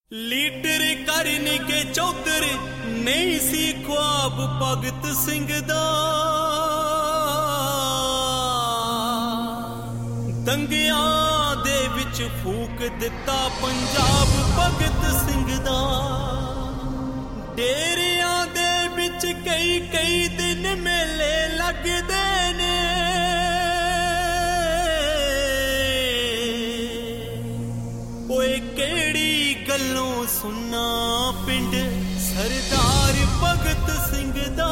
Leader ਕਰਨ ਕੇ ਚੌਧਰ ਨਹੀਂ ਸੀ ख्वाब ਭਗਤ ਸਿੰਘ ਦਾ। ਦੰਗਿਆਂ ਦੇ ਵਿੱਚ ਫੂਕ ਦਿੱਤਾ ਪੰਜਾਬ ਭਗਤ ਸਿੰਘ ਦਾ। ਡੇਰਿਆਂ ਦੇ ਵਿੱਚ ਕਈ ਕਈ ਦਿਨ ਮੇਲੇ ਲੱਗਦੇ ਨੇ। ਓਏ ਕਿਹੜੀ ਗੱਲੋਂ ਸੁਣਾ ਪਿੰਡ ਸਰਦਾਰ ਭਗਤ ਸਿੰਘ ਦਾ।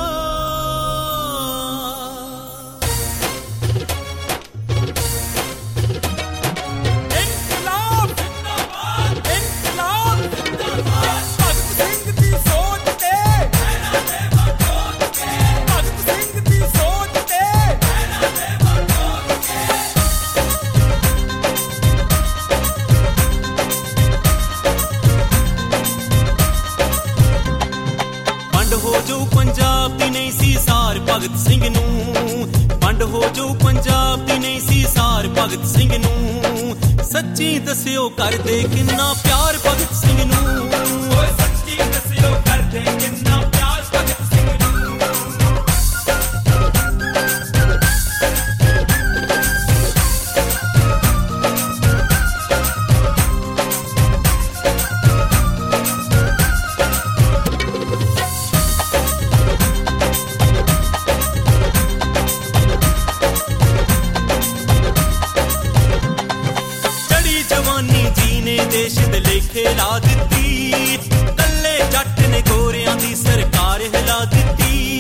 ਹੋ ਜੋ ਪੰਜਾਬ ਦੀ ਨਹੀਂ ਸੀ ਸਾਰ ਭਗਤ ਸਿੰਘ ਨੂੰ। ਵੰਡ ਹੋ ਜੋ ਪੰਜਾਬ ਦੀ ਨਹੀਂ ਸੀ ਸਾਰ ਭਗਤ ਸਿੰਘ ਨੂੰ। ਸੱਚੀ ਦੱਸਿਓ ਕਰਦੇ ਕਿੰਨਾ ਪਿਆਰ ਭਗਤ ਸਿੰਘ ਨੂੰ। ਓਏ ਸੱਚੀ ਦੱਸਿਓ ਕਰਦੇ ਕਿੰਨਾ ਪਿਆਰ ਭਗਤ ਸਿੰਘ ਨੂੰ। ਦੇਸ਼ ਦੇ ਲੇਖੇ ਲਾ ਦਿੱਤੀ। ਕੱਲੇ ਜੱਟ ਨੇ ਗੋਰਿਆਂ ਦੀ ਸਰਕਾਰ ਹਿਲਾ ਦਿੱਤੀ।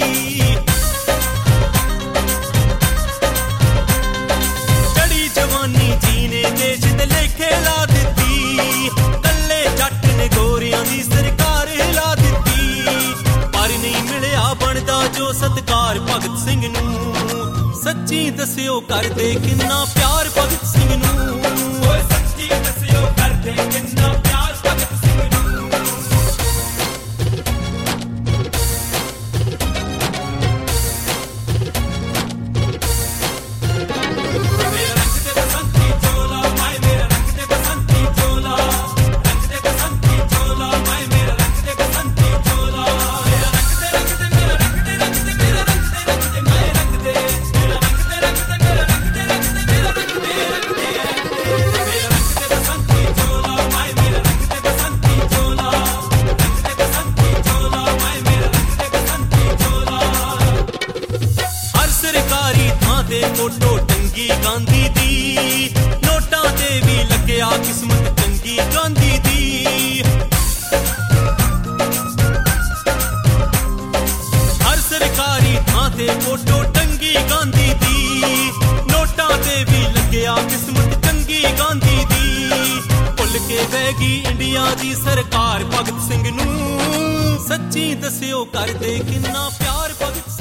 ਚੜੀ ਜਵਾਨੀ ਜੀ ਨੇ ਦੇਸ਼ ਦੇ ਲੇਖੇ ਲਾ ਦਿੱਤੀ। ਕੱਲੇ ਜੱਟ ਨੇ ਗੋਰਿਆਂ ਦੀ ਸਰਕਾਰ ਹਿਲਾ ਦਿੱਤੀ। ਪਰ ਨਹੀਂ ਮਿਲਿਆ ਬਣਦਾ ਜੋ ਸਤਿਕਾਰ ਭਗਤ ਸਿੰਘ ਨੂੰ। ਸੱਚੀ ਦੱਸਿਓ ਕਰਦੇ ਕਿੰਨਾ ਪਿਆਰ ਭਗਤ ਸਿੰਘ ਨੂੰ। ਓਏ ਸੱਚੀ ਦੱਸਿਓ ਕਰਦੇ ਕਿੰਨਾ ਪਿਆਰ ਭਗਤ ਸਿੰਘ ਨੂੰ। ਮੇਰਾ ਰੰਗ ਤੇ ਬਸੰਤੀ ਚੋਲਾ ਮਾਏ ਮੇਰਾ ਰੰਗ ਤੇ ਬਸੰਤੀ ਚੋਲਾ। ਰੰਗ ਤੇ ਬਸੰਤੀ ਚੋਲਾ ਮਾਏ ਮੇਰਾ ਰੰਗ ਤੇ ਬਸੰਤੀ ਚੋਲਾ। ਮੇਰਾ ਰੰਗ ਤੇ ਮੇਰਾ ਰੰਗ ਤੇ ਰੰਗ ਤੇ ਮੇਰਾ ਰੰਗ ਤੇ ਰੰਗ ਤੇ ਮਾਏ ਰੰਗ ਦੇ। ਮੇਰਾ ਰੰਗ ਤੇ ਰੰਗ ਤੇ ਮੇਰਾ ਰੰਗ ਤੇ ਰੰਗ ਤੇ ਮੇਰਾ ਰੰਗ ਦੇ ਰੰਗ ਦੇ। ਮੇਰਾ ਰੰਗ ਤੇ ਬਸੰਤੀ ਚੋਲਾ ਮਾਏ ਮੇਰਾ ਰੰਗ ਤੇ ਬਸੰਤੀ ਚੋਲਾ। ਰੰਗ ਤੇ ਬਸੰਤੀ ਚੋਲਾ ਮਾਏ ਮੇਰਾ ਰੰਗ ਤੇ ਬਸੰਤੀ ਚੋਲਾ। ਹਰ ਸਰਕਾਰੀ ਥਾਂ ਤੇ ਫੋਟੋ ਟੰਗੀ ਗਾਂਧੀ ਦੀ। ਨੋਟਾਂ ਤੇ ਵੀ ਲੱਗਿਆ ਕਿਸਮਤ ਚੰਗੀ ਗਾਂਧੀ ਦੀ। ਹਰ ਸਰਕਾਰੀ ਥਾਂ ਤੇ ਫੋਟੋ ਟੰਗੀ ਗਾਂਧੀ ਦੀ। ਨੋਟਾਂ ਤੇ ਵੀ ਲੱਗਿਆ ਕਿਸਮਤ ਚੰਗੀ ਗਾਂਧੀ ਦੀ। ਭੁੱਲ ਕੇ ਬਹਿ ਗਈ ਇੰਡੀਆ ਦੀ ਸਰਕਾਰ ਭਗਤ ਸਿੰਘ ਨੂੰ। ਸੱਚੀ ਦੱਸਿਓ ਕਰਦੇ ਕਿੰਨਾ ਪਿਆਰ ਭਗਤ